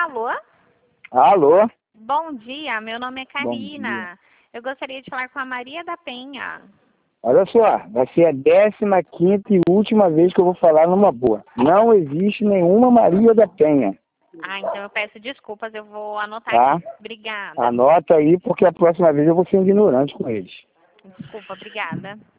Alô? Alô? Bom dia, meu nome é Bom Karina. dia. Eu gostaria de falar com a Maria da Penha. Olha só, vai ser a 15ª e última vez que eu vou falar numa boa. Não existe nenhuma Maria da Penha, Ah, então eu peço desculpas, eu vou anotar tá? aqui. Obrigada. Anota aí, porque a próxima vez eu vou ser ignorante com eles. Desculpa, obrigada.